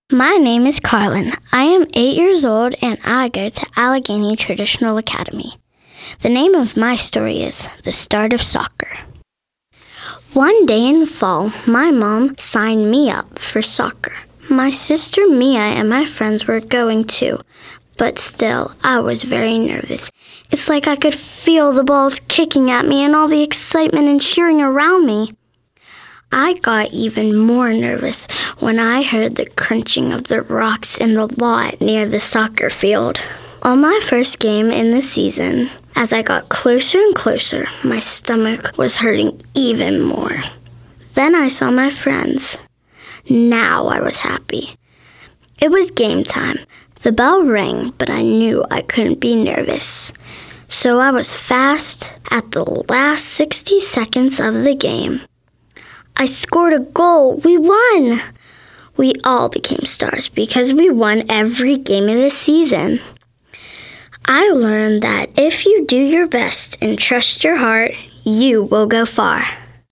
My name is Carlin. I am 8 years old and I go to Allegheny Traditional Academy. The name of my story is The Start of Soccer. One day in fall, my mom signed me up for soccer. My sister Mia and my friends were going too, but still, I was very nervous. It's like I could feel the balls kicking at me and all the excitement and cheering around me. I got even more nervous when I heard the crunching of the rocks in the lot near the soccer field. On my first game in the season, as I got closer and closer, my stomach was hurting even more. Then I saw my friends. Now I was happy. It was game time. The bell rang, but I knew I couldn't be nervous. So I was fast at the last 60 seconds of the game. I scored a goal. We won. We all became stars because we won every game of the season. I learned that if you do your best and trust your heart, you will go far.